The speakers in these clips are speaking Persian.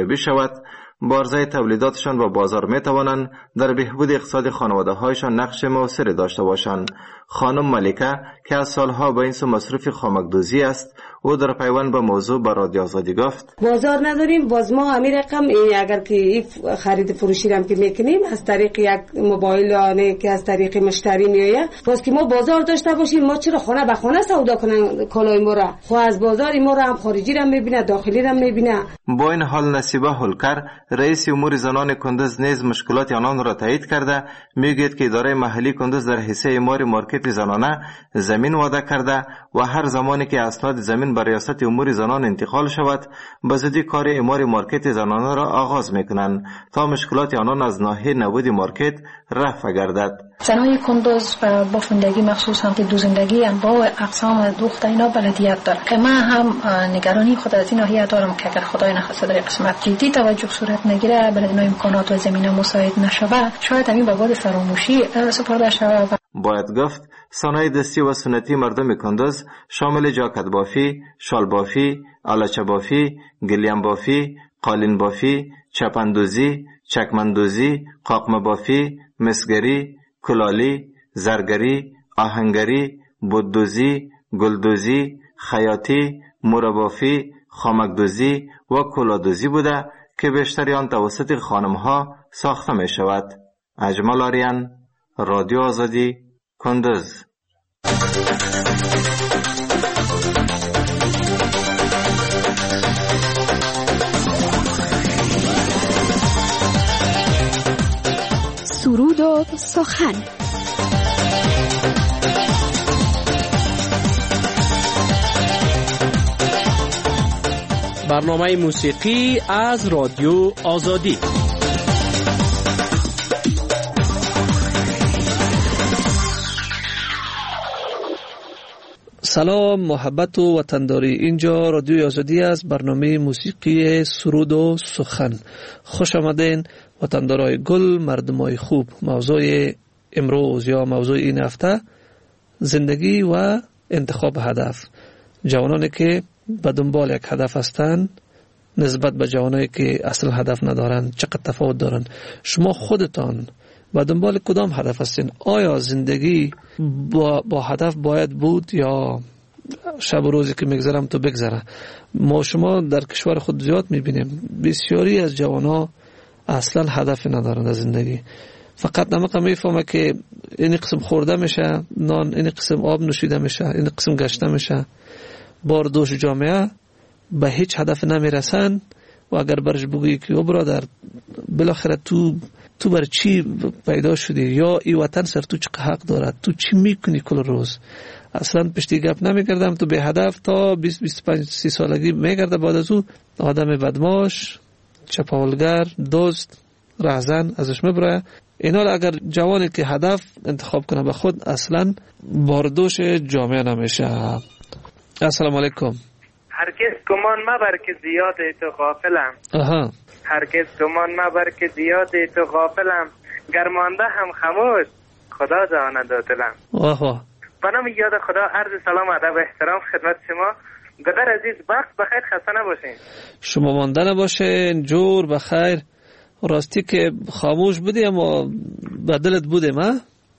ارزیابی شود، بارزه تولیداتشان با بازار می توانند در بهبود اقتصاد خانواده هایشان نقش مؤثری داشته باشند. خانم ملکه که از سالها به این سو مصروف خامکدوزی است، او در پیوند به موضوع به رادیو آزادی گفت: بازار نداریم، باز ما همین رقم اگر که خرید فروشی هم که میکنیم از طریق یک موبایل که از طریق مشتری میآید، باز که ما بازار داشته باشیم، ما چرا خانه به خانه سودا کنن کالای ما را؟ خو از بازار ما را هم خارجی را میبینه، داخلی را میبینه. با این حال نصیبه هولکر، رئیس امور زنان کندز، نیز مشکلات آنان را تایید کرده میگوید که اداره محلی کندز در حصه امور مارکت زنانه زمین وعده کرده و هر زمانی که اسناد زمین به ریاست امور زنان انتقال شود، به زودی کار امور مارکت زنانه را آغاز میکنند تا مشکلات آنان از ناحیه نبود مارکت رفع گردد. زنای کندز و بافندگی مخصوص سمت دوزندگی انواع اقسام دوخت اینا بلدیت داره که من هم نگرانی خود از این ناحیه دارم که اگر خدای نخواسته در قسمت جدی توجه صورت نگیره، بلدینا امکانات و زمینه مساعد نشود، شاید همین به باد فراموشی سپرده شود. باید گفت صنایع دستی و سنتی مردم کندز شامل جاکت بافی، شال بافی، آلچه بافی، گلیم بافی، قالین بافی، چپندوزی، چکمندوزی، قاقمه بافی، مسگری، کلالی، زرگری، آهنگری، بوددوزی، گلدوزی، خیاطی، مربافی، خامکدوزی و کلادوزی بوده که بیشتری آن توسط خانمها ساخته می شود. اجمل آریان، رادیو آزادی، کندز. سرود و سخن. برنامه موسیقی از رادیو آزادی. سلام، محبت و وطنداری. اینجا رادیو آزادی است. برنامه موسیقی سرود و سخن. خوش آمدین وطندارای گل، مردمای خوب. موضوع امروز یا موضوع این هفته زندگی و انتخاب هدف. جوانانی که به دنبال یک هدف هستند نسبت به جوانایی که اصل هدف ندارند چقدر تفاوت دارند؟ شما خودتان به دنبال کدام هدف هستین؟ آیا زندگی با هدف باید بود یا شب و روزی که میگذرم تو بگذره؟ ما شما در کشور خود زیاد میبینیم بسیاری از جوانها اصلا هدف ندارند از زندگی. فقط نمقه میفهمه که این قسم خورده میشه نان، این قسم آب نوشیده میشه، این قسم گشته میشه. بار دوش جامعه به هیچ هدف نمیرسن و اگر برش بگویی که او برادر بالاخره تو بر چی پیدا شدی یا ای وطن سر تو چه حق دارد، تو چی میکنی کل روز، اصلا پشتی گپ نمیکردم. تو به هدف تا 20-25-30 سالگی میگرده، بعد از او آدم بدماش، چپاولگر، دوست، رهزن ازش میبره. اینا اگر جوانی که هدف انتخاب کنه به خود اصلا باردوش جامعه نمیشه. السلام علیکم. هرگز گمان مبر که زیاد تو غافلم. هرگز گمان مبر که زیاد تو غافلم، گرمانده هم خموش خدا جاند دلم. به نام یاد خدا عرض سلام ادب و احترام خدمت شما. گدر عزیز، وقت بخیر، خسته نباشین. شما مانده نباشین، جور بخیر. راستی که خاموش بودی اما به دلت بودیم ها؟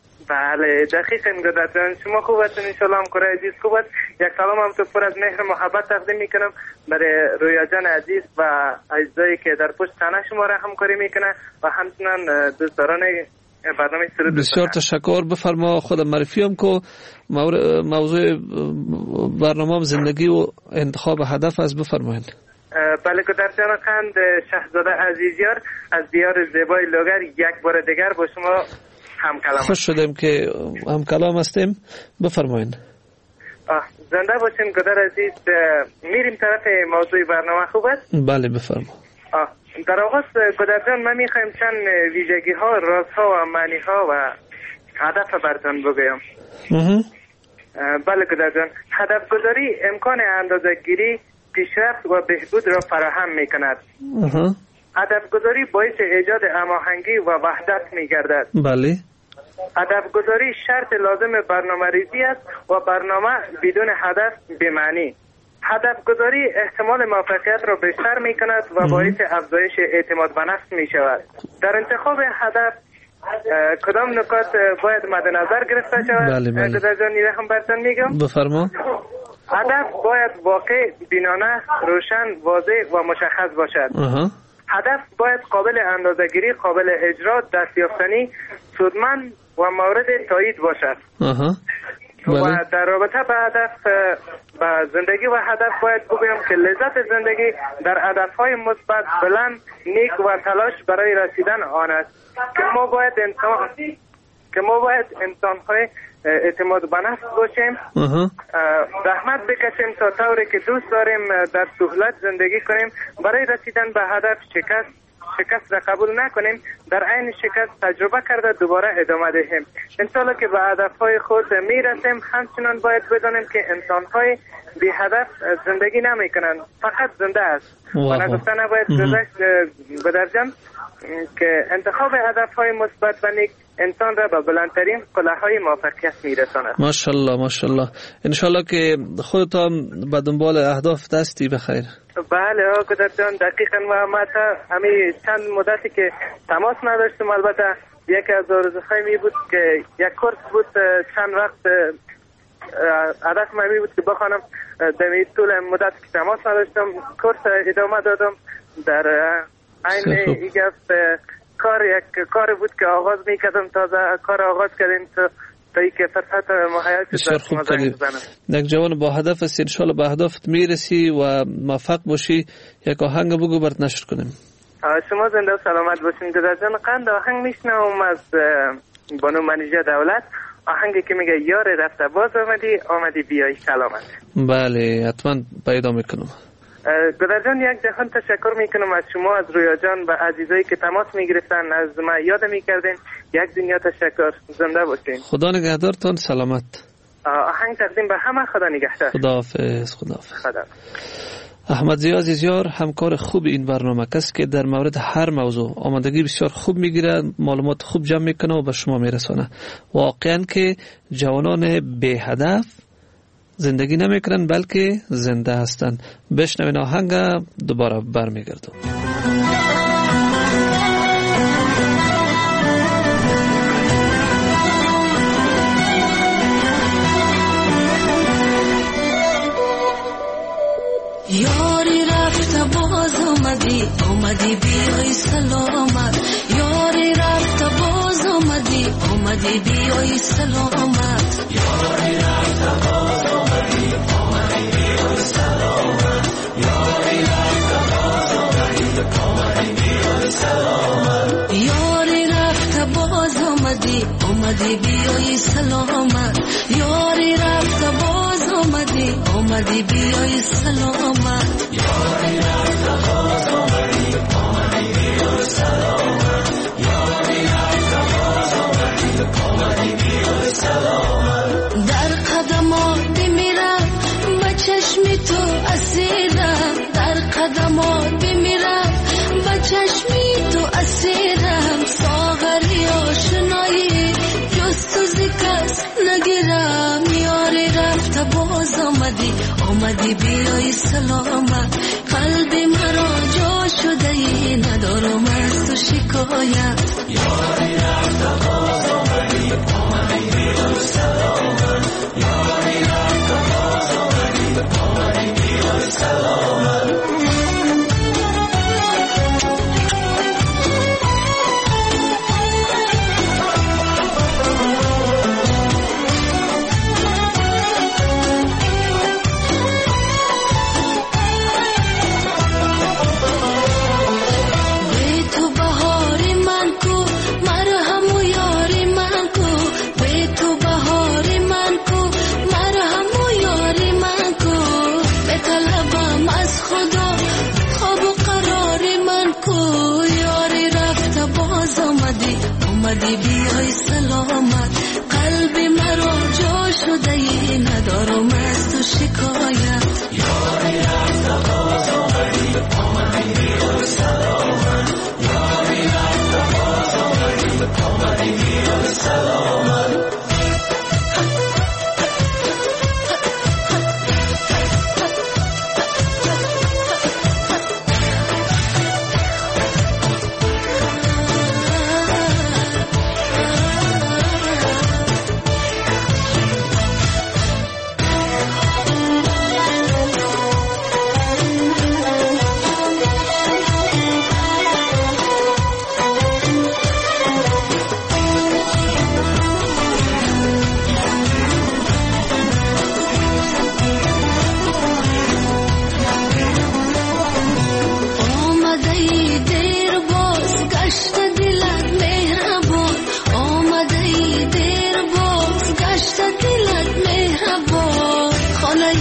بله دقیقاً گدر جان، شما خوب هستین انشالله؟ هم کره عزیز خوب است. یک سلام هم تو پر از مهر محبت تقدیم میکنم برای رویا جان عزیز و اجزایی که در پشت صحنه شما را همکاری میکنه و همچنان دوستداران برنامه سرود. بسیار تشکر. بفرما خودم معرفی هم که موضوع برنامه زندگی و انتخاب هدف است. بفرمایید. بله گدر جان خند شهزاده عزیزیار از دیار زیبای لوگر یک بار دیگر با شما هم کلام. خوش شدم که هم کلام هستیم. بفرمایید. زنده باشین گدر عزیز. میریم طرف موضوع برنامه. خوب است؟ بله بفرما. در آغاز گدر جان من میخوایم چند ویژگی ها، راز ها و معنی ها و هدف برتان بگویم. بله گدر جان، هدف گذاری امکان اندازه گیری، پیشرفت و بهبود را فراهم میکند. هدف گذاری باعث ایجاد هماهنگی و وحدت میگردد. بله. هدف گذاری شرط لازم برنامه ریزی است و برنامه بدون هدف بی‌معنی. هدف گذاری احتمال موفقیت را بیشتر می کند و باعث افزایش اعتماد به نفس می شود. در انتخاب هدف کدام نکات باید مد نظر گرفته شود؟ بله. گذرجان هم براتون میگم. بفرما. هدف باید واقع، بینانه، روشن، واضح و مشخص باشد. هدف باید قابل اندازه‌گیری، قابل اجرا، دستیافتنی، سودمند و مورد تایید باشد. و در رابطه به هدف، به زندگی و هدف باید بگویم که لذت زندگی در هدفهای مثبت، بلند، نیک و تلاش برای رسیدن آن است که ما باید انسان‌های اعتماد به نفس باشیم، زحمت بکشیم تا طوری که دوست داریم در سهولت زندگی کنیم، برای رسیدن به هدف شکست را قبول نکنیم، در عین شکست تجربه کرده دوباره ادامه دهیم. انشالله که به هدفهای خود میرسیم. همچنان باید بدانیم که انسان‌های بی هدف زندگی نمی کنند، فقط زنده است و نگفته نباید بدرجان که انتخاب هدفهای مثبت و نیک انسان را به بلندترین قله‌های موفقیت میرساند. ماشاءالله ماشاءالله. انشالله که خودتان به دنبال اهداف دستی بخیر. بله آقا جان، دقیقاً. و ما تا همین چند مدتی که تماس نداشتم، البته یکی از آرزوهای می بود که یک کورس بود، چند وقت هدف من می بود که بخوانم. در طول مدت که تماس نداشتم کورس ادامه دادم. در عین یک کار بود که آغاز میکردم، تازه کار آغاز کردیم تا ای که فرصت مهیا شد. یک جوان با هدف است، انشالله به هدفت میرسی و موفق باشی. یک آهنگ بگو برات نشر کنیم. شما زنده و سلامت باشین. گذرجان قند آهنگ میشنوم از بانو منیژه دولت، آهنگی که میگه یار رفته باز آمدی بیای سلامت. بله حتما پیدا میکنم. گذرجان یک جهان تشکر میکنم از شما، از رویا جان و عزیزایی که تماس میگرفتن، از ما یاد میکردین. یک دنیا تشکر. زنده باشین. خدا نگهدارتان. سلامت. آهنگ تقدیم به همه. خدا نگهدار. خداحافظ. احمد ضیا عزیزیار همکار خوب این برنامه، کسی که در مورد هر موضوع آمادگی بسیار خوب میگیره، معلومات خوب جمع میکنه و به شما میرسانه. واقعا که جوانان بی هدف زندگی نمیکنن بلکه زنده هستن. بشنوین آهنگ، دوباره برمیگردم. یاری رفته باز آمدی بیای سلامت. یاری رفته باز آمدی بیای سلامت. یاری رفته باز آمدی بیای سلامت. یاری رفته باز آمدی بیای سلامت. یاری رفته باز آمدی بیای سلامت. یاری رفته باز آمدی بیای سلامت. یاری رفته باز آمدی بیای سلامت. یاری رفته باز آمدی بیای سلامت. در قدمات میرم به چشم تو اسیرم. در قدمات میرم به چشم تو اسیرم. ساغری آشنایی جز تو زکس نگیرم. یاری رفته باز آمدی بیای سلامت. قلبی مرا جا شده ای ندارم از تو شکایت. یاری رفته باز آمدی بیای سلامت. یاری رفته باز آمدی بیای سلامت. آمدی بیای سلامت. قلبی مرا جا شده ای ندارم از تو شکایت. یاری رفته باز آمدی بیای سلامت. یاری رفته باز آمدی بیای سلامت. ای دیر باز گشت دلت مهربان آمده ای دیر باز گشت دلت مهربان خانه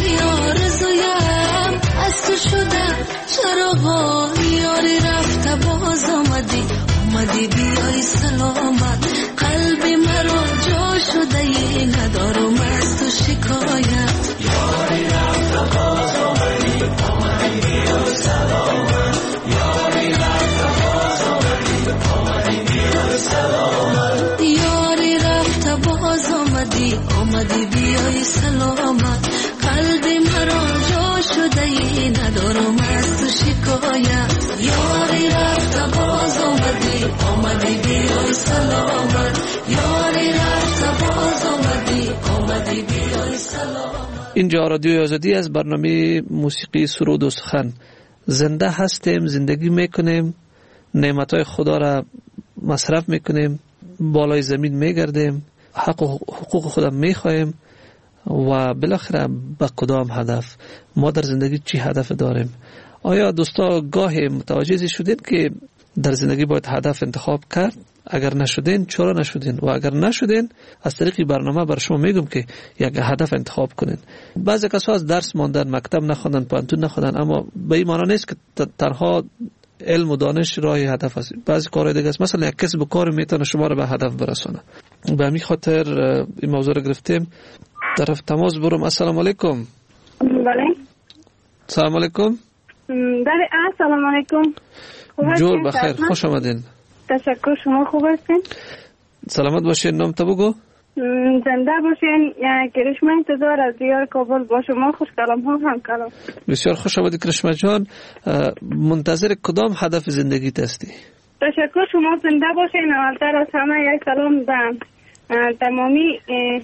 آرزویم از تو شده چراغان یاری رفته باز آمدی بیای سلامت قلب مرا جا شده ای ندارم از تو شکایت یاری رفته باز آمدی بیای سلامت یاری رفته باز آمدی بیای سلامت یاری رفته باز آمدی بیای سلامت قلب مرا جا شده ای ندارم از تو شکایت یاری رفته باز آمدی بیای سلامت یاری رفته باز آمدی بیای سلامت. اینجا رادیو آزادی از برنامه موسیقی سرود و سخن. زنده هستیم، زندگی میکنیم، نعمتهای خدا را مصرف میکنیم، بالای زمین میگردیم، حق و حقوق خودم میخوایم و بالاخره به کدام هدف ما در زندگی چی هدف داریم؟ آیا دوستا گاهی متوجه شدین که در زندگی باید هدف انتخاب کرد؟ اگر نشدین چرا نشدین؟ و اگر نشدین از طریق برنامه بر شما میگم که یک هدف انتخاب کنین. بعضی کسا از درس ماندن، مکتب نخوندن، پانتون نخوندن، اما به این معنی نیست که تنها علم و دانش راه هدف است. بعضی کارهای دیگه است، مثلا یک کسب و کار میتونه شما رو به هدف برسونه. به همین خاطر این موضوع رو گرفتیم. طرف تماس برم. السلام علیکم. بله. سلام علیکم. بله السلام علیکم. جور بخیر، خوش آمدین. تشکر، شما خوب هستین؟ سلامت باشین. نام تو بگو. زنده باشین. کرشمه انتظار از دیار کابل با شما خوش کلام ها هم کلام. بسیار خوش آمدید کرشمه جان. منتظر کدام هدف زندگیت هستی؟ تشکر، شما زنده باشین. اولتر از همه یک سلام به تمامی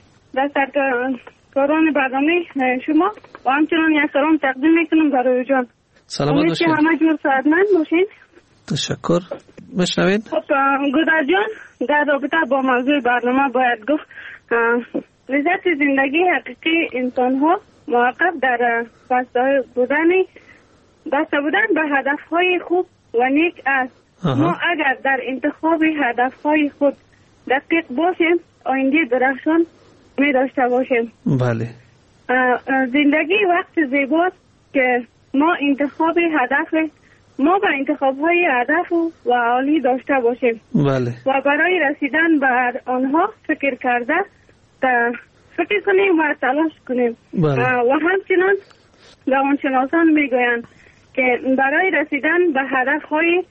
دستکاران برنامه شما و همچنان یک سلام تقدیم میکنم برای جان. سلامت باشین. همه جور سعادتمند باشین. تشکر. مشنوین؟ گودر جان، در رابطه با موضوع برنامه باید گفت لذت زندگی حقیقی انسان ها موقف در بسته بودن به هدف های خوب و نیک است. ما اگر در انتخاب هدف های خود دقیق باشیم آینده درخشان می داشته باشیم. بله. زندگی وقت زیباست که ما به انتخاب های هدف و عالی داشته باشیم. بله. و برای رسیدن بر آنها فکر کنیم و تلاش کنیم. بله. و همچنان روانشناسان میگویند که برای رسیدن به هدف های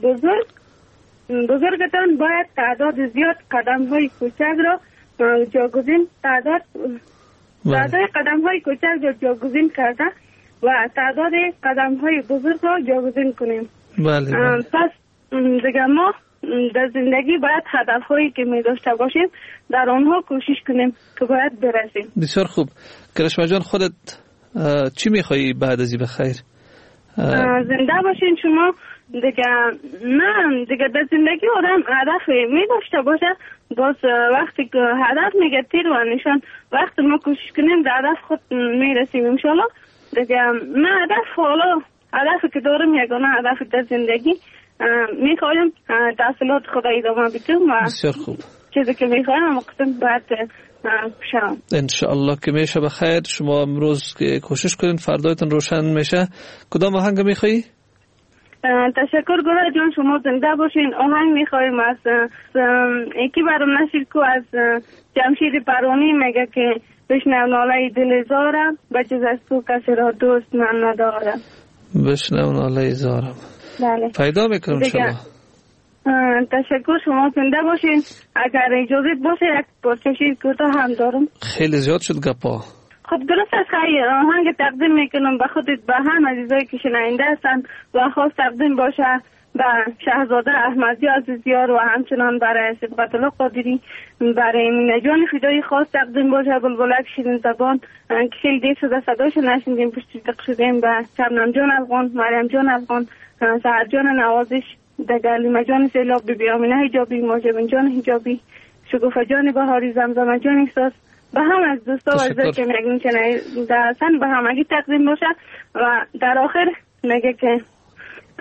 بزرگتان باید تعداد زیاد قدم های کوچک را تعداد قدم های کوچک را جاگزین کرده و تعداد قدم های بزرگ را جاگزین کنیم. بله. پس دیگه ما در زندگی باید هدف هایی که می داشته باشیم در آنها کوشش کنیم که باید برسیم. بسیار خوب. کرشمه جان، خودت چی میخوایی بعد از این بخیر؟ زنده باشین شما. دیگه در زندگی آدم هدف می داشته باشه. باز وقتی که هدف میگه تیر و نشان، وقتی ما کوشش کنیم در هدف خود میرسیم انشالله. دیگه من هدفی که دارم یگانه هدف در زندگی میخوایم تحصیلات خود ادامه بدم و بسیار خوب. چیزی که میخوایم مقصد باید شم. انشاءالله که میشه بخیر. شما امروز که کوشش کنین فردایتون روشن میشه. کدام آهنگ میخوایی؟ تشکر گوره جان، شما زنده باشین. آهنگ میخوایم از یکی برام نشیر کو از جمشید پروانی میگه که بشنو ناله دل زارم بجز از تو کسی را دوست من ندارم. بشنو ناله زارم. بله. پیدا میکنم شما. تشکر، شما زنده باشین. اگر اجازه باشه یک پارچه شیر کوتاه هم دارم. خیلی زیاد شد گپا. خب درست است. خیلی آهنگ تقدیم میکنم به خودت، به هم عزیزایی که شنونده هستن و خاص تقدیم باشه به شهزاده احمدی عزیزیار و همچنان برای صبغت الله قادری، برای امینه جان فدایی خاص تقدیم باشه. بلبلک شیرین زبان که خیلی دیر شده صداشو نشنیدیم، پشتی تق شدیم. به شبنم جان افغان، مریم جان افغان، سهر جان نوازش، دگلیمه جان سیلاب، بیبی آمینه حجابی، ماجبین جان حجابی، شگوفه جان بهاری، زمزمه جان احساس، به هم از دوستا و عزیزایی که میگن در سن به همگی تقدیم باشه. و در آخر میگه که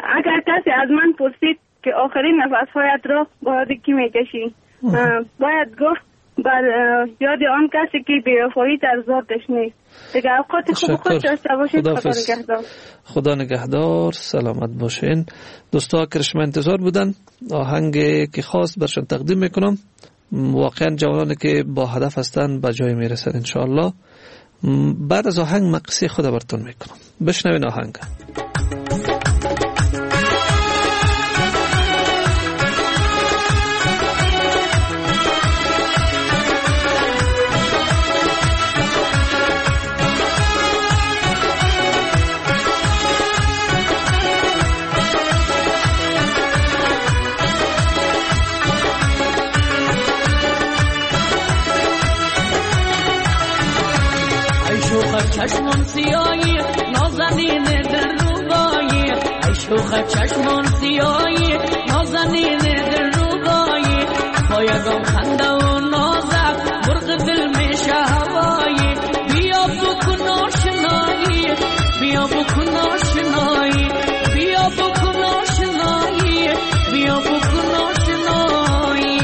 اگر کسی از من پرسید که آخرین نفسهایت را باید کی میکشی، باید گفت بر یاد آن کسی که بی‌وفایی در ذاتش نیست. دیگه اوقات خوب خود داشته باشید. خدا نگهدار. خدا نگهدار. سلامت باشین. دوستا کرشم انتظار بودن آهنگی که خاص برشان تقدیم میکنم. واقعا جوانانی که با هدف هستن به جای میرسن انشاءالله. بعد از آهنگ مقصه خدا براتون میکنم. بشنوین آهنگ. چشمون سیایی نازنین دلربایی، شوخ چشمون سیایی نازنین دلربایی، با یکم خنده و نازک مرغ دل میشه هوایی. بیا بکن آشنایی، بیا بکن آشنایی، بیا بکن آشنایی، بیا بکن آشنایی.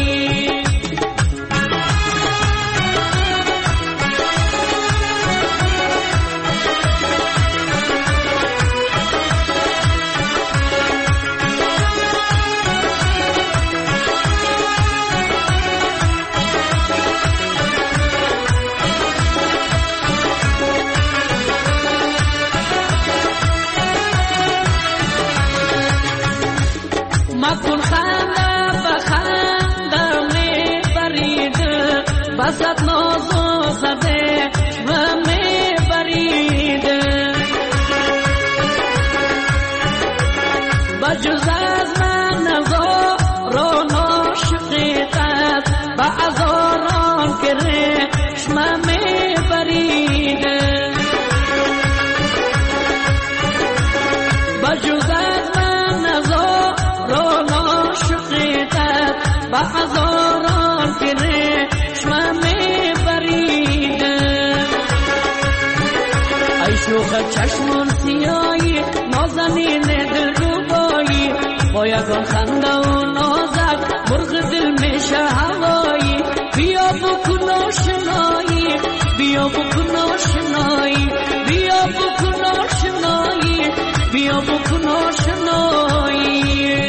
مکن خنده بخنده می برید، بسات نازو زده و می برید. بجز از من نزاران عاشقیت، با ازاران که رشم می برید. بجز از من نزاران عاشقیت، با ازاران که رشم می برید. ای شوخ چشمون سیایی نازنین دلربایی، با یکان خنده و نازک مرغ دل میشه هوایی. بیا بکن آشنایی، بیا بکن آشنایی، بیا بکن آشنایی، بیا بکن آشنایی.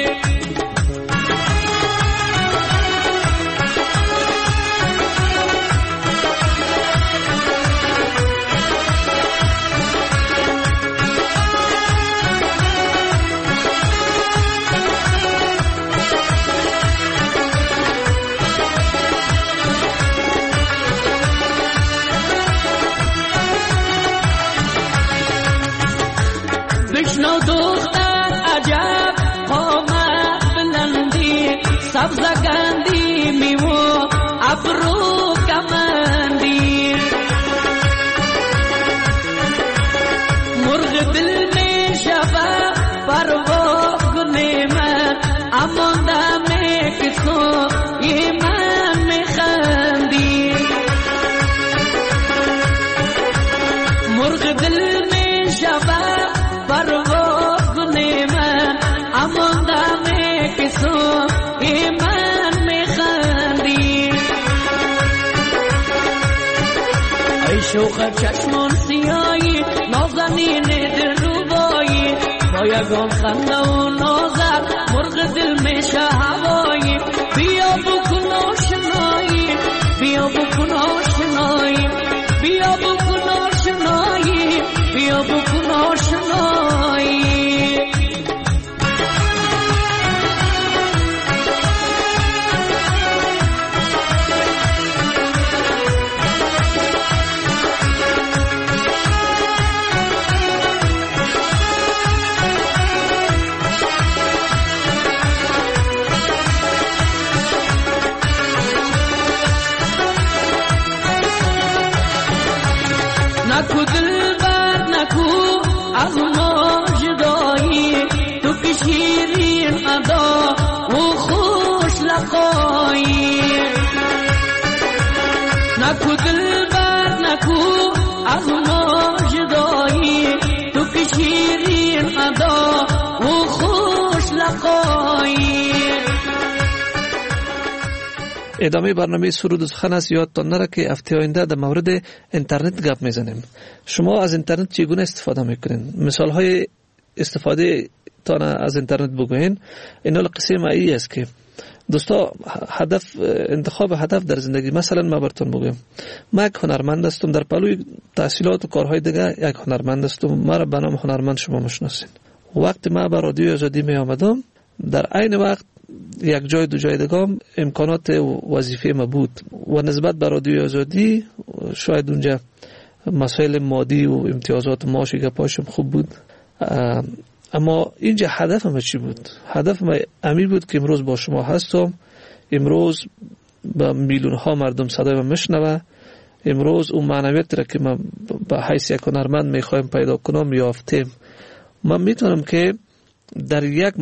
بشنو دختر عجب قامت بلندی، سبز گندی میوه ابرو کمندی. مرغ دل می شود پرواز من، اما دم کسو یه من میخندی. مرغ دل می شود پرواز من، اما دم کسو یه من میخندی. ای شوخ چشمون سیایی نازنین دلربایی، با یکم خنده و نازک مرغ دل میشه هوایی. بیا بکن آشنایی، بیا بکن آشنایی، بیا بکن آشنایی، بیا بکن آشنایی. نکو دلبر نکو از ما جدایی، تو که شیرین ادا و خوش لقایی. نکو دلبر نکو از ما جدایی، تو که شیرین ادا و خوش جدایی. ادامه برنامه سرود و سخن است. یادتان نره که هفته آینده در مورد اینترنت گپ میزنیم. شما از اینترنت چگونه استفاده میکنین؟ مثال های استفاده تان از اینترنت بگوین. این قصه معی است که دوستا هدف انتخاب هدف در زندگی. مثلا ما براتون بگم ما یک هنرمند هستم، در پلوی تحصیلات و کارهای دیگه یک هنرمند هستم. ما را به نام هنرمند شما میشناسین. وقتی ما به رادیو آزادی می آمدم، در عین وقت یک جای دو جای دیگه امکانات وظیفه ما بود و نسبت به رادیو آزادی شاید اونجا مسائل مادی و امتیازات معاشی گپاشم خوب بود. اما اینجا هدف ما چی بود؟ هدف ما امی بود که امروز با شما هستم، امروز با میلیون ها مردم صدای ما میشنوه، امروز اون معنویت را که ما به حیث یک هنرمند میخوایم پیدا کنم یافتیم. من میتونم که در یک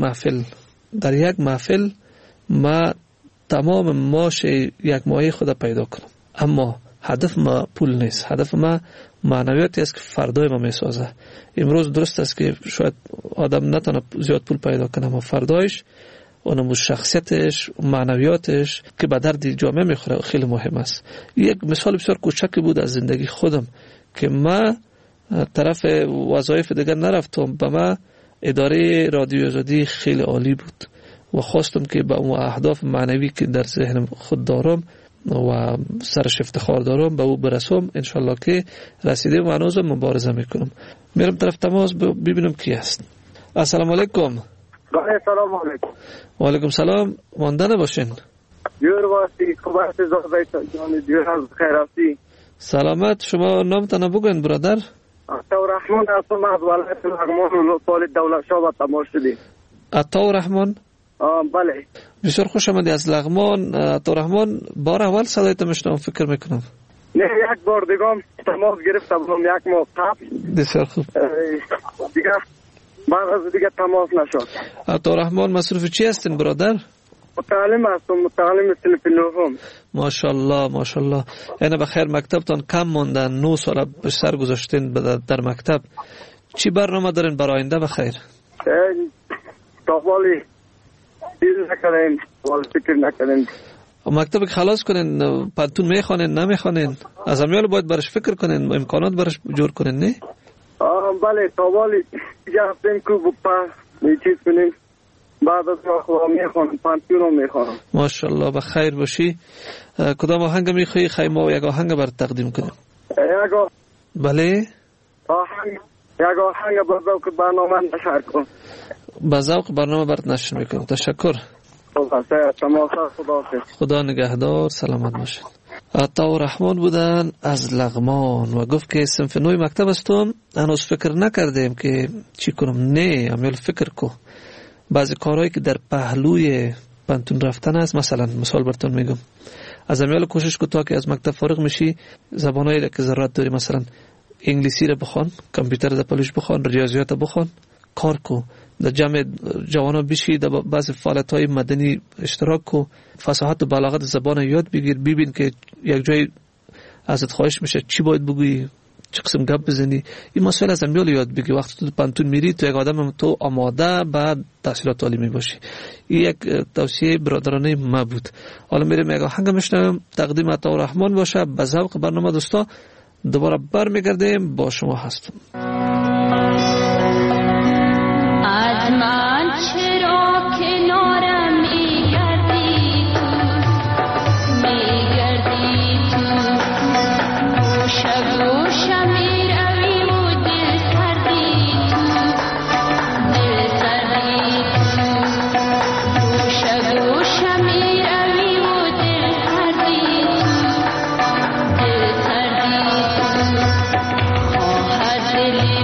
محفل ما تمام معاش یک ماهی خود پیدا کنم. اما هدف ما پول نیست، هدف ما معنویاتی است که فردای ما میسازه. امروز درست است که شاید آدم نتونه زیاد پول پیدا کنه، اما فردایش اونم شخصیتش، معنویاتش که به درد جامعه میخوره خیلی مهم است. یک مثال بسیار کوچکی بود از زندگی خودم که ما طرف وظایف دیگر نرفتم. به ما اداره رادیو آزادی خیلی عالی بود و خواستم که به اون اهداف معنوی که در ذهنم خود دارم و سرش افتخار دارم به او برسم. انشالله که رسیده و هنوز مبارزه میکنم. میرم طرف تماس ببینم کی است. السلام علیکم. سلام علیکم. و علیکم سلام. ماندن باشین. جور واستی خوب هستی زاده جان جور از خیر هستی. سلامت. شما نامتان بگوین برادر. عطاءالرحمن هستم از ولایت لغمان و سال دولت شاه به تماس شدیم. عطاءالرحمن؟ بله. بسیار خوش آمدی از لغمان. عطاءالرحمن بار اول صدایت میشنوم فکر میکنم. نه یک بار دیگه تماس گرفته بودم یک ماه قبل. بسیار خوب. دیگه بعد از دیگه تماس نشد. عطاءالرحمن مصروف چی هستین برادر؟ متعلم هستم، متعلم صنف نهم. ماشاءالله ماشاءالله. یعنی بخیر مکتبتان کم موندن، 9 سال به سر گذاشتین در مکتب. چی برنامه دارین برای آینده بخیر؟ تاوالی چیز نکردیم، ولی فکر نکردیم. مکتب خلاص کنین، پانتون میخوانین نمیخوانین؟ از امیال باید برش فکر کنین، امکانات برش جور کنین نه؟ بله تاوالی جاستیم که بپا چیز کنیم. بعد از خدا میخوانم، پانتون میخوانم. ماشاءالله بخیر باشی. کدام آهنگ میخوایی خیمه و یک آهنگ برات تقدیم کنیم؟ بله؟ یک آهنگ با ذوق برنامه نشر کن. با ذوق برنامه برات نشر میکنم. تشکر. خدا نگهدار. سلامت باشید. عطاءالرحمن بودن از لغمان و گفت که صنف 9 مکتب هستم. هنوز فکر نکردیم که چی کنم. نه امیال فکر کو. بعضی کارهایی که در پهلوی پانتون رفتن است، مثال براتون میگم، از امیال کوشش کو تا که از مکتب فارغ میشی زبانایی که ضرورت داری، مثلا انگلیسی را بخوان، کامپیوتر را پلوش بخوان، ریاضیات بخوان، کار کو، در جمع جوانا بشی، در بعض فعالیت‌های مدنی اشتراک کو، فصاحت و بلاغت زبان یاد بگیر، ببین که یک جای ازت خواهش میشه چی باید بگویی، چه قسم گپ بزنی. این مسائل از امیال یاد بگی. وقتی تو پانتون میری تو یک آدم تو آماده بعد تحصیلات عالی میباشی. این یک توصیه برادرانه ما بود. حالا میرم یک آهنگ میشنویم تقدیم عطاءالرحمن باشه. به ذوق برنامه دوستا دوباره برمیگردیم. با شما هستم. دلی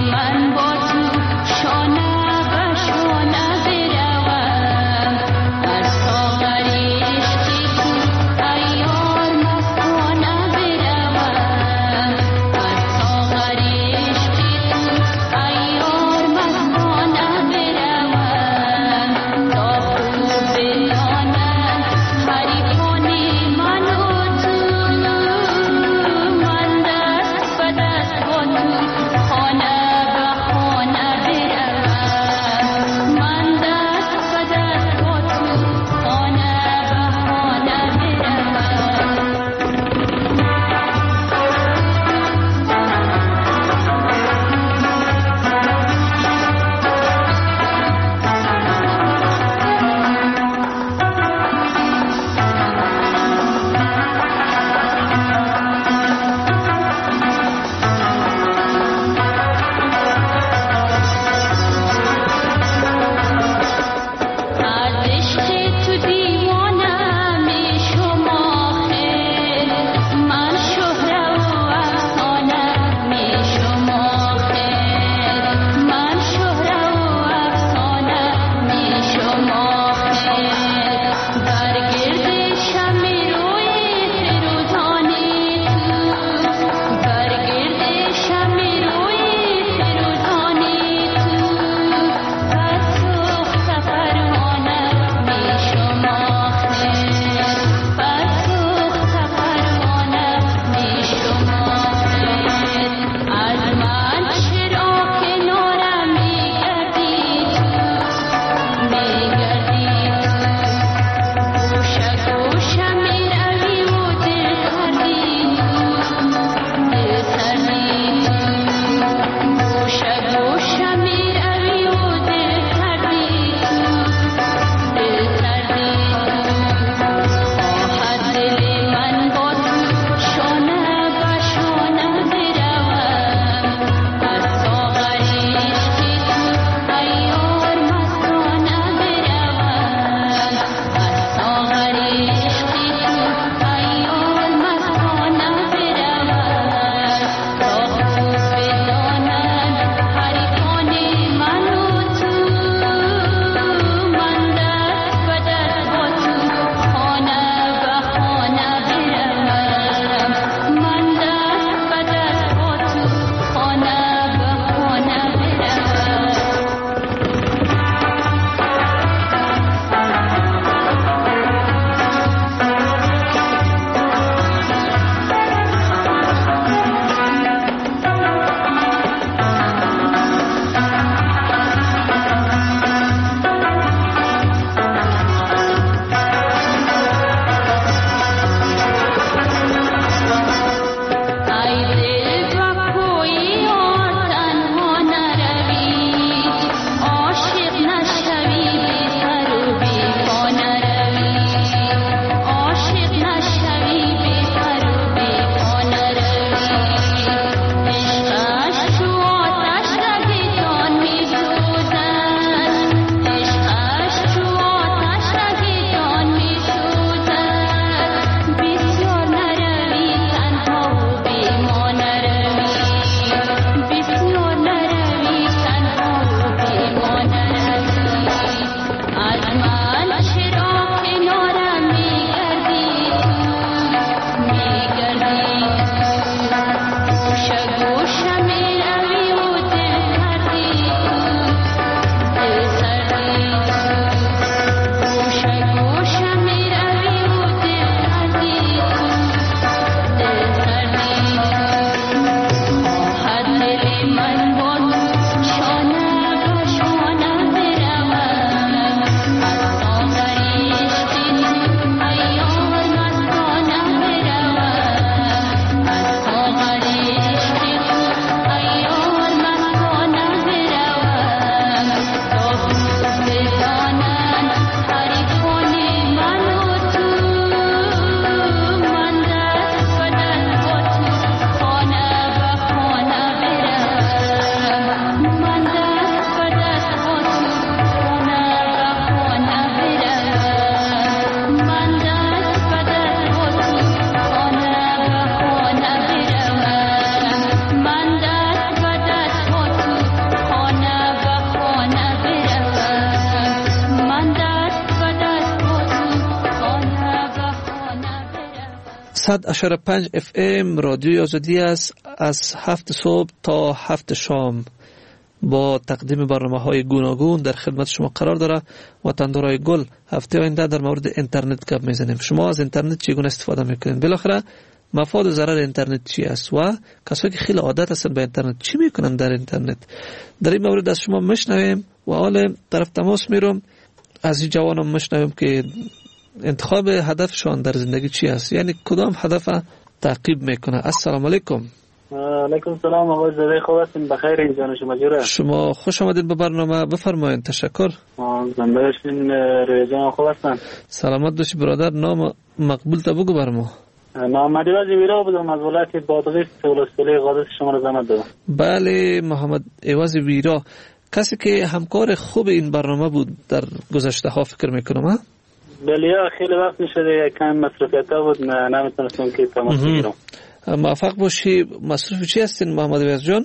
100.5 FM رادیوی آزادی است. از 7 صبح تا 7 شام با تقدیم برنامه‌های گوناگون در خدمت شما قرار داره. وطندارای گل، هفته آینده در مورد اینترنت گپ میزنیم. شما از اینترنت چگونه استفاده میکنین؟ بالاخره مفاد و ضرر اینترنت چی است و کسایی که خیلی عادت هستن به اینترنت چی میکنن در اینترنت؟ در این مورد از شما میشنویم و حال طرف تماس میرم از این جوانم میشنویم که انتخاب هدفشان در زندگی چی است، یعنی کدام هدف تعقیب میکنه. السلام علیکم. علیکم السلام. آقای زاده خوب هستین؟ بخیر اینجا شما جوره؟ شما خوش آمدید به برنامه. بفرمایید. تشکر. زنده باشین. روی جان خوب هستن؟ سلامت باشی برادر. نام مقبول تا بگو بر ما. محمد عوض ویرا بودم از ولایت بادغیس ولسوالی قادس شما رو زحمت دادم. بله محمد عوض ویرا، کسی که همکار خوب این برنامه بود در گذشته ها فکر میکنم. بله خیلی وقت میشده کم مصرفیت ها بود نمیتونستم که تماس بگیرم. موفق باشی. مصروف چی هستین محمد عوض جان؟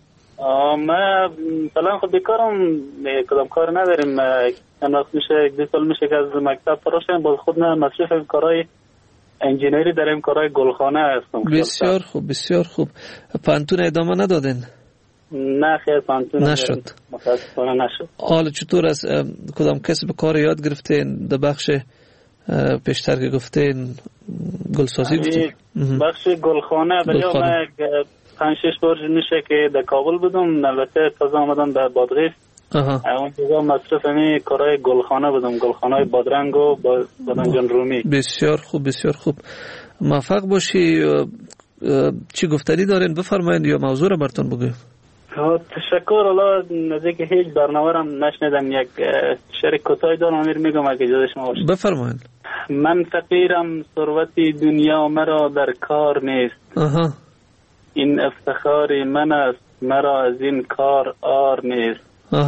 ما فلان خود بیکارم، کدام کار نداریم. چند وقت میشه 2 سال میشه که از مکتب فرار شدم، باز خود نه مصروف کارهای انجینری داریم، کارهای گلخانه هستم. بسیار خوب بسیار خوب. پانتون ادامه ندادین؟ نه خیر پانتون نشد. متاسفانه نشد. حالا چطور از کدام کسب کار یاد گرفتین؟ در بخش پیشتر که گفتین گلسازی گفتین؟ بخش گلخانه ولی من 5-6 بار میشه که در کابل بودم، البته تازه آمدم در بادغیس. اون چیزا مصرف همی کارهای گلخانه بودم، گلخانه بادرنگ و بادنجان رومی. بسیار خوب بسیار خوب. موفق باشی. چی گفتنی دارین بفرمایید یا موضوع را براتون بگویم. تشکر. الله نزدیک هیچ برنامه را نشنیدم. یک شعر کوتاهی دارم امیر میگم اگه اجازه شما باشه. بفرمایید. من فقیرم ثروتی دنیا مرا در کار نیست. این افتخار من است مرا از این کار آر نیست.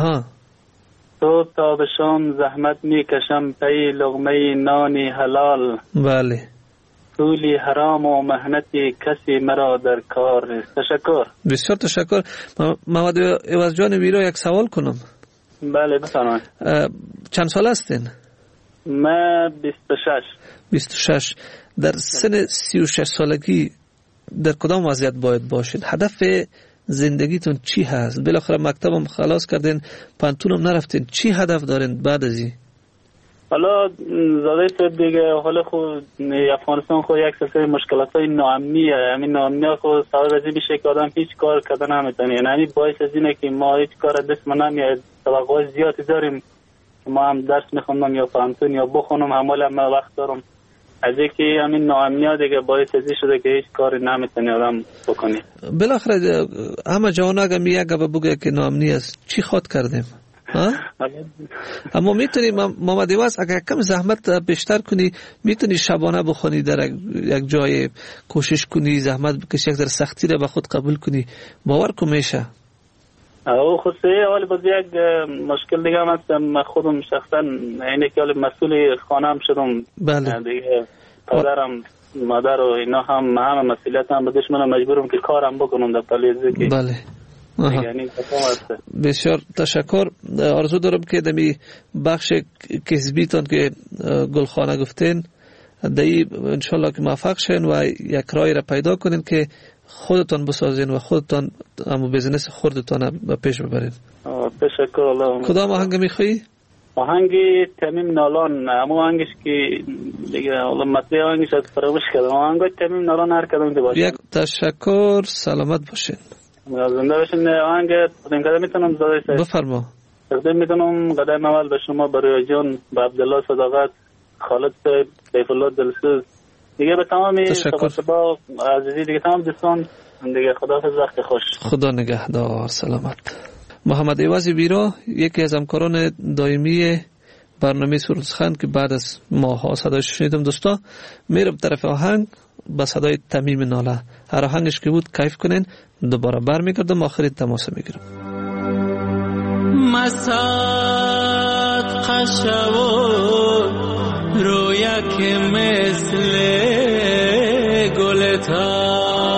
تو تا به شام زحمت میکشم پی لقمه نانی حلال. بله. پولی حرام و مهنتی کسی مرا در کار نیست. تشکر. بسیار تشکر. محمد عوض جان ویرا یک سوال کنم. بله بفرمایید. چند سال هستین؟ من 26. در سن 36 سالگی در کدام وضعیت باید باشید؟ هدف زندگیتون چی هست؟ بالاخره مکتبم خلاص کردین، پانتونم نرفتین، چی هدف دارین بعد از این؟ حالا زاده شد دیگه. حالا خود افغانستان خود یک سلسله مشکلات های ناامنیه. همین ناامنی خود سبب از این میشه که آدم هیچ کار کردن نمیتونه. یعنی باعث از اینه که ما هیچ کار دست ما نمیاد. توقعات زیادی داریم ما هم درس میخونم یا پانتون یا بخونم، همال هم وقت دارم. از اینکه همین ناامنی دیگه باعث از این شده که هیچ کاری نمیتونه آدم بکنه. بالاخره همه جوان اگه میگه بگه که ناامنی است، چی خود کردیم؟ اما میتونی محمد عوض اگر کم زحمت بیشتر کنی، میتونی شبانه بخونی، در یک جای کوشش کنی، زحمت بکشی، یک در سختی را به خود قبول کنی، باور کن میشه. او خصوصی حالی باز یک مشکل دیگه هم هست. من خودم شخصا اینه که حالی مسئول خانم شدم. بله. دیگه پدرم مادر و اینا هم مسئولیت هم بدش منم مجبورم که کارم بکنم در پلیزی که. بله. بسیار تشکر. آرزو دارم که دمی بخش کسبیتان که گلخانه گفتین دایی انشالله که موفق شین و یک رای را پیدا کنین که خودتان بسازین و خودتان همو بیزنس خودتان به پیش ببرین. تشکر. الله. کدام آهنگ میخوایی؟ آهنگی تمیم نالان. اما آهنگش که دیگه الله مطلع آهنگش از فراموش کردم. آهنگی تمیم نالان هر کدام که باشه. یک تشکر. سلامت باشین. زنده باشین. آهنگ تقدیم کردن میتونم زاده سید؟ بفرما. تقدیم میتونم قدم اول به شما، برای جان، به عبدالله صداقت، خالد صاحب، سیف الله دلسوز، دیگه به تمامی صبا عزیزی دیگه، تمام دوستان دیگه. خداحافظ، وقت خوش. خدا نگهدار. سلامت. محمد عوض ویرا یکی از همکاران دائمی برنامه سرود سخن که بعد از ماها صدایش شنیدم. دوستا میرم طرف آهنگ با صدای تمیم ناله. هر آهنگش که بود کیف کنین. دوباره برمیگردم آخری تماس میگیرم. مساد قشو رویا که مثل گلتا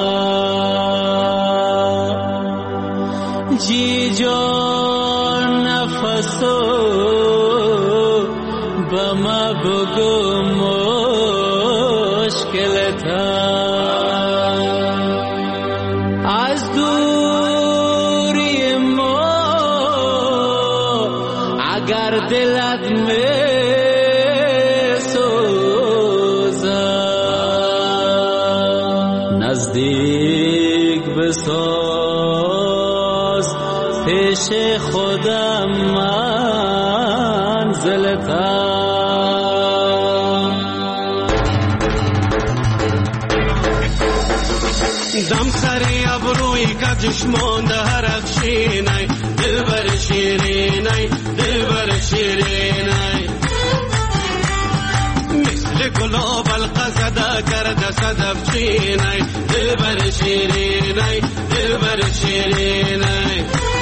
جی جان نفسو بما بگو مشک مشکلتم از دوری ما اگر دلت می‌سوزد نزدیک بساز پیش خودم منزلتم دم سری ابروی کجش مانده هرخشینای دلبر شیرینای دلبر شیرینای مثل گلاب القصده کرده صدف چینای دلبر شیرینای دلبر شیرینای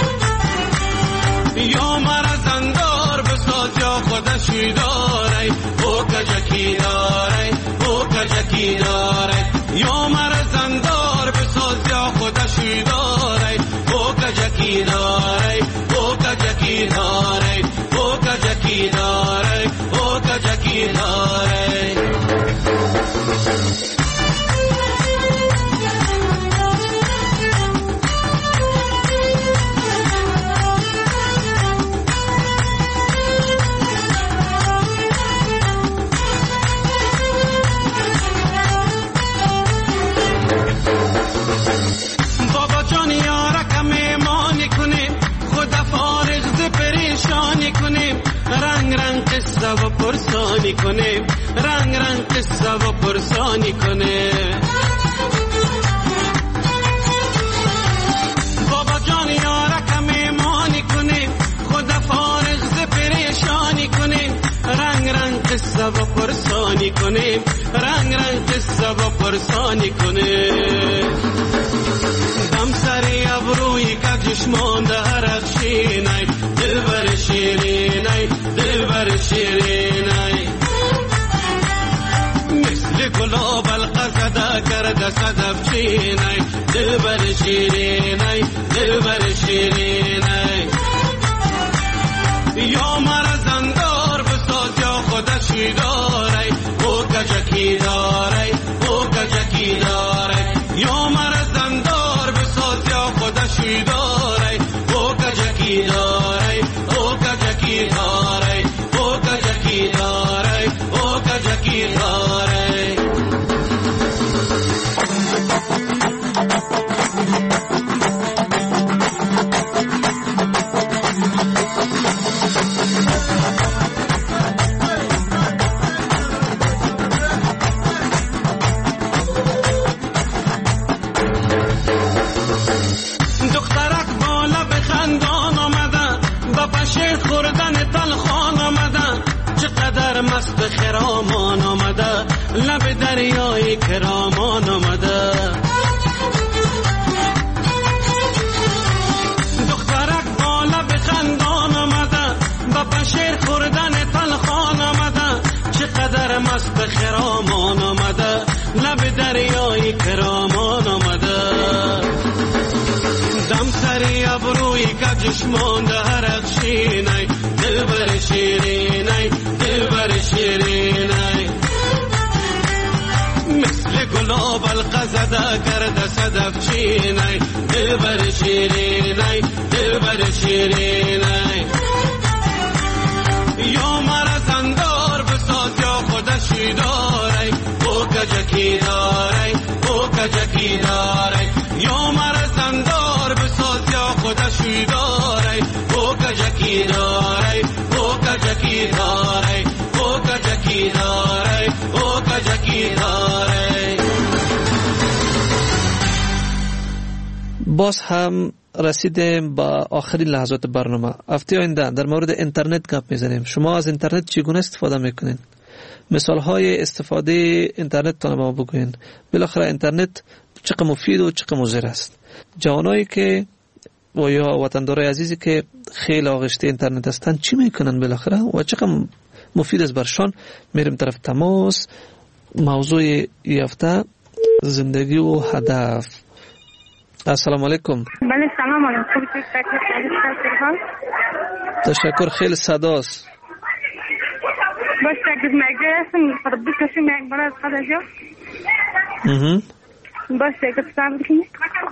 یا مرزندار بساز یا خودشی داره او کجکی داره او کجکی داره یا مرزندار بساز یا خودشی داره او کجکی داره او کجکی داره او کجکی داره او کجکی داره قصه و پرسانی کنیم رنگ رنگ قصه و پرسانی کنیم بابا جان یارک میمانی کنیم خدا فارغ ز پریشانی کنیم رنگ رنگ قصه و پرسانی کنیم رنگ رنگ قصه و پرسانی کنیم دم سری ابروی کجش مانده هرخشینای دلبر شیرینای دلبر شیرینای مثل گلاب القصده کرده صدف چینای دلبر شیرینای دلبر شیرینای یا مرزندار بساز یا خودشی داره او کجکی داره او کجکی داره یا مرزندار بساز یا خودشی داره او کجکی داره او کجکی داره او کجکی داره او کجکی داره مست خرامان آمده لب دریای کرامان آمده دخترک با لب خندان آمده با پشیر خوردن تلخان آمده چقدر مست خرامان آمده لب دریای کرامان آمده دم سری ابروی کجش مانده هرخشینای دلبر شیرینای دلبر شیرینای مثل گلاب القصده کرده صدف چینای دلبر شیرینای دلبر شیرینای یا مرزندار بساز یا خودشی داره او کجکی داره او کجکی داره یا مرزندار بساز یا خودشی داره او کجکی داره او کجکی داره او کجکی داره او کجکی داره. باز هم رسیدیم با آخرین لحظات برنامه. هفته آینده در مورد اینترنت گپ میزنیم. شما از اینترنت چگونه استفاده میکنین؟ مثال های استفاده اینترنت تان ما بگوین. بالاخره اینترنت چقدر مفید و چقدر مضر است. جوانایی که و یا وطندارای عزیزی که خیلی آغشته اینترنت هستن چی میکنن بالاخره و چقدر مفید است برشان؟ میریم طرف تماس. موضوع هفته زندگی و هدف. السلام علیکم. بله سلام علیکم. تشکر. خیلی صداست. باشه مگه هستم خود بکشیم یک بار از خودشو باشه که صبر کنید.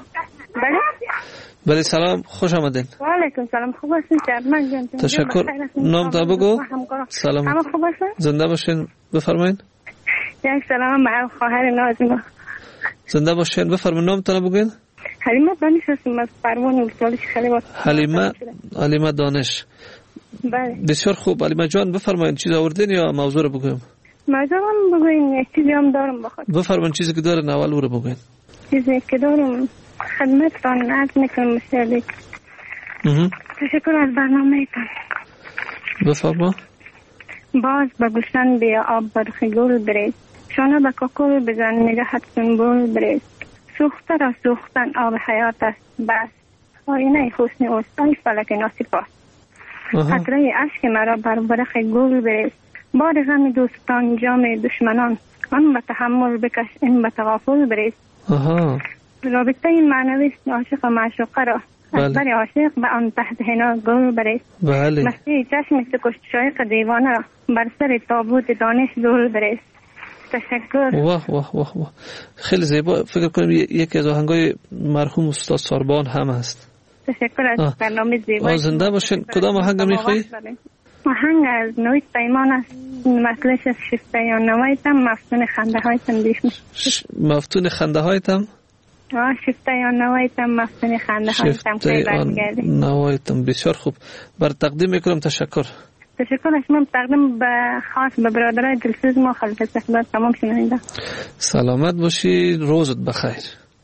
بله سلام خوش آمدین. و علیکم سلام خوب هستین شرمن جان؟ تشکر. نام تا بگو. سلام. همه خوب هستین؟ زنده باشین بفرمایید. یک سلام مع خواهر نازم. زنده باشین بفرمایید نام تا بگین. حلیمه دانش هستم از پروان ولسوالی خیلی وقت. حلیمه دانش. بله. بسیار خوب حلیمه جان بفرمایید چیز آوردین یا موضوع رو بگویم؟ موضوع هم بگوین یک چیزی هم دارم بخواد. بفرمایید چیزی که دارین اول رو بگوین. چیزی که دارم خدمتتان عرض میکنم مشترک. تشکر از برنامه‌تان. بفرما. باز به گلشن بیا آب برخ گل بریز، شانه به کاکل بزن نگهت سنبول بریز، سوخته را سوختن آب حیات است بس، آینه حسن اوست ای فلک ناسپاس، قطره اشک مرا بر برخ گل بریز، بار غم دوستان جام دشمنان، آن به تحمل بکش این به تغافل بریز. رابطه این معنوی عاشق و معشوقه را از بر عاشق به آن تحت حنا گل بریز. مستی چشم سکشت شایق دیوانه را بر سر تابوت دانش زول بریز. تشکر. واه واه واه واه خیلی زیبا. فکر کنم یکی از آهنگای مرحوم استاد ساربان هم هست. تشکر از برنامه زیبا. زنده باشین. کدام آهنگ میخوایی؟ آهنگ از نوید پیمان است. مطلش از شفته یا نوایتم مفتون خنده هایتم دیش مفتون خنده هایتم شفته یا نوایتم مفتون خنده هایتم شفته یا نوایتم. بسیار خوب بر تقدیم میکنم. تشکر از من تقدیم به خاص به برادرای دلسوز ما خلف استقبال تمام شنونده. سلامت باشی. روزت بخیر.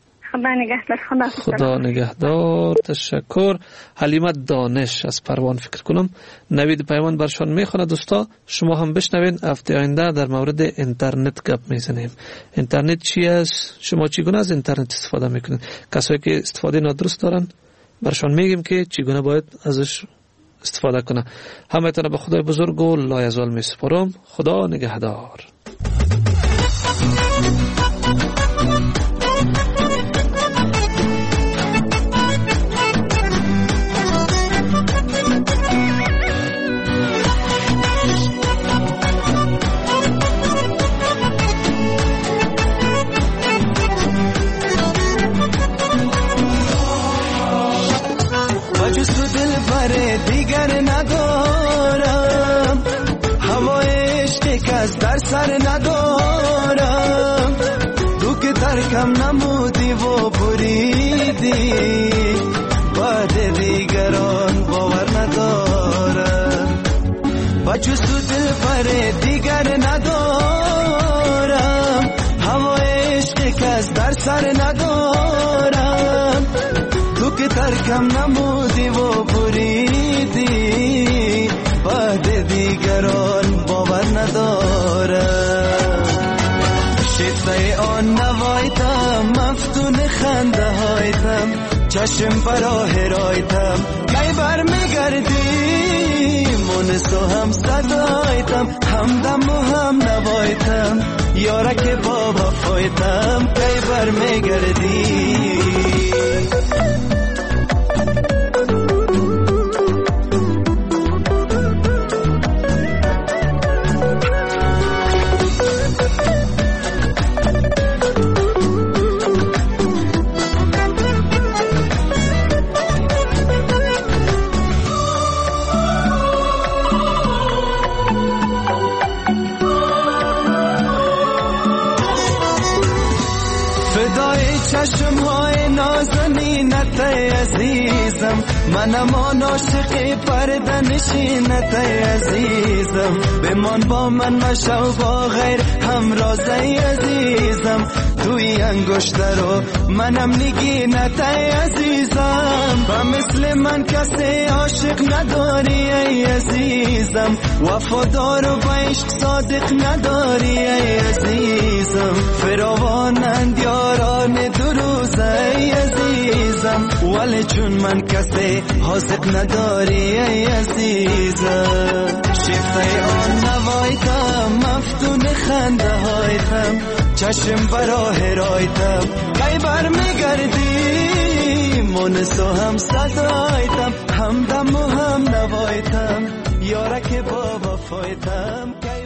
خدا نگهدار. تشکر. حلیمه دانش از پروان فکر کنم نوید پیمان برشان میخونه. دوستا شما هم بشنوین. هفته آینده در مورد اینترنت گپ میزنیم. اینترنت چی است؟ شما چگونه از اینترنت استفاده میکنید؟ کسایی که استفاده نادرست دارن برشان میگیم که چگونه باید ازش استفاده کنه. همتون به خدای بزرگ و لایزال میسپارم. خدا نگهدار. دیگر ندارم هوای عشق از در سر ندارم تو که ترکم نمودی و بریدی بعد دیگران باور ندارم بچه تو دل بر دیگر ندارم هوای عشق از در سر ندارم تو که ترکم نمودی و بریدی بعد دیگران باور ندارم شفته آن نوایتم مفتون خنده هایتم چشم براه رایتم کی بر میگردی مونس و هم صدایتم همدم و هم نوایتم یارک با وفایتم کی بر میگردی چشم های نازنینت عزیزم منم آن عاشق پرده نشینت عزیزم بمان با من مشو با غیر همراز عزیزم توی انگشت رو منم نگینت عزیزم و مثل من کسی عاشق نداری ای عزیزم وفادار و با عشق صادق نداری ای عزیزم فراوانند یاران دو روز ای عزیزم ولی چون من کسی حاضق نداری ای عزیزم شفته آن نوایتم مفتون خنده هایتم چشم براه رایتم کی بر میگردی مونس و هم صدایتم همدم و هم نوایتم یارک با وفایتم